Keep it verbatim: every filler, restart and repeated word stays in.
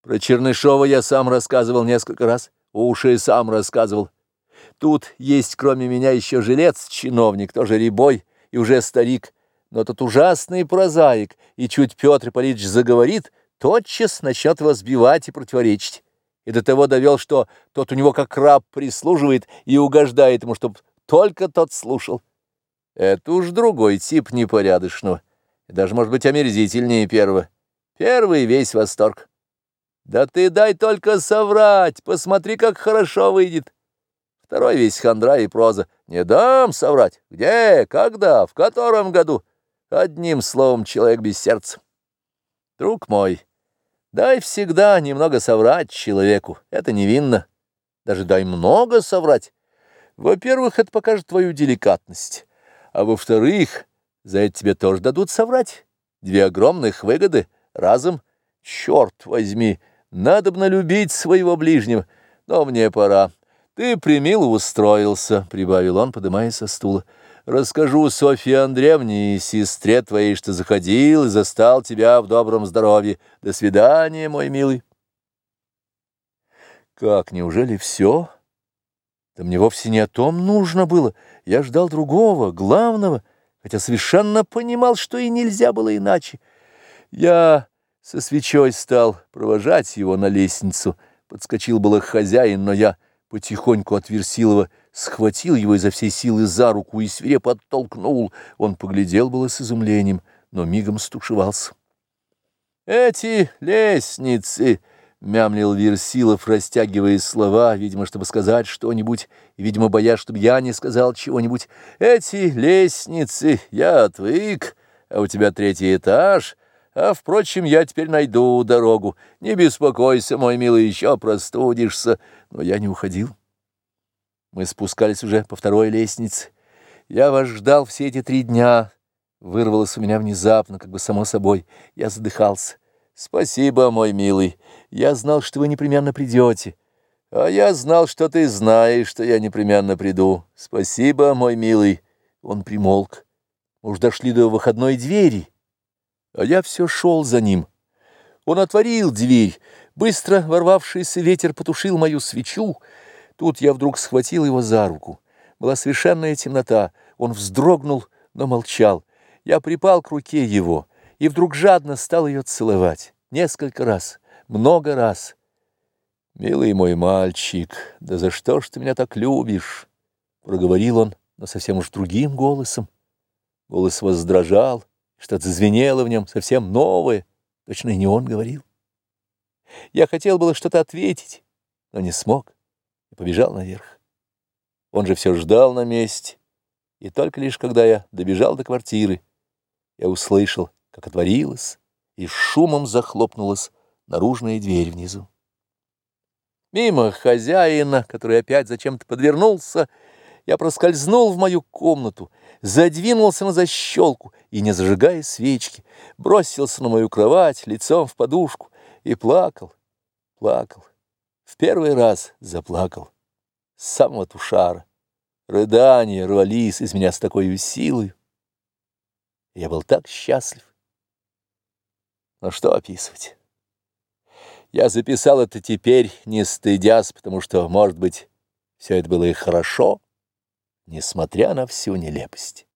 Про Чернышова я сам рассказывал несколько раз, уши сам рассказывал. Тут есть кроме меня еще жилец, чиновник, тоже рябой и уже старик, но тот ужасный прозаик, и чуть Петр Ипполитович заговорит, тотчас начнет его сбивать и противоречить. И до того довел, что тот у него как раб прислуживает и угождает ему, чтоб только тот слушал. Это уж другой тип непорядочного, и даже, может быть, омерзительнее первого. Первый весь восторг. Да ты дай только соврать, посмотри, как хорошо выйдет. Второй весь хандра и проза. Не дам соврать. Где, когда, в котором году? Одним словом, человек без сердца. Друг мой, дай всегда немного соврать человеку. Это невинно. Даже дай много соврать. Во-первых, это покажет твою деликатность. А во-вторых, за это тебе тоже дадут соврать. Две огромных выгоды разом. Черт возьми, надобно любить своего ближнего. Но мне пора. Ты примило устроился, — прибавил он, подымаясь со стула. Расскажу Софье Андреевне и сестре твоей, что заходил и застал тебя в добром здоровье. До свидания, мой милый. Как, неужели все? Да мне вовсе не о том нужно было. Я ждал другого, главного, хотя совершенно понимал, что и нельзя было иначе. Я со свечой стал провожать его на лестницу. Подскочил было хозяин, но я потихоньку от Версилова схватил его изо всей силы за руку и свирепо оттолкнул. Он поглядел было с изумлением, но мигом стушевался. «Эти лестницы!» — мямлил Версилов, растягивая слова, видимо, чтобы сказать что-нибудь, и, видимо, боясь, чтобы я не сказал чего-нибудь. «Эти лестницы! Я отвык, а у тебя третий этаж. А, впрочем, я теперь найду дорогу. Не беспокойся, мой милый, еще простудишься». Но я не уходил. Мы спускались уже по второй лестнице. Я вас ждал все эти три дня. Вырвалось у меня внезапно, как бы само собой. Я задыхался. «Спасибо, мой милый. Я знал, что вы непременно придете. А я знал, что ты знаешь, что я непременно приду. Спасибо, мой милый». Он примолк. Мы уж дошли до выходной двери. А я все шел за ним. Он отворил дверь. Быстро ворвавшийся ветер потушил мою свечу. Тут я вдруг схватил его за руку. Была совершенная темнота. Он вздрогнул, но молчал. Я припал к руке его и вдруг жадно стал ее целовать. Несколько раз, много раз. «Милый мой мальчик, да за что ж ты меня так любишь?» Проговорил он, но совсем уж другим голосом. Голос воздрожал. Что-то звенело в нем, совсем новое. Точно и не он говорил. Я хотел было что-то ответить, но не смог и побежал наверх. Он же все ждал на месте, и только лишь когда я добежал до квартиры, я услышал, как отворилась и шумом захлопнулась наружная дверь внизу. Мимо хозяина, который опять зачем-то подвернулся, я проскользнул в мою комнату, задвинулся на защелку и, не зажигая свечки, бросился на мою кровать лицом в подушку и плакал, плакал. В первый раз заплакал. С самого тушара. Рыдания рвались из меня с такой силой. Я был так счастлив. Но что описывать? Я записал это теперь, не стыдясь, потому что, может быть, все это было и хорошо, несмотря на всю нелепость.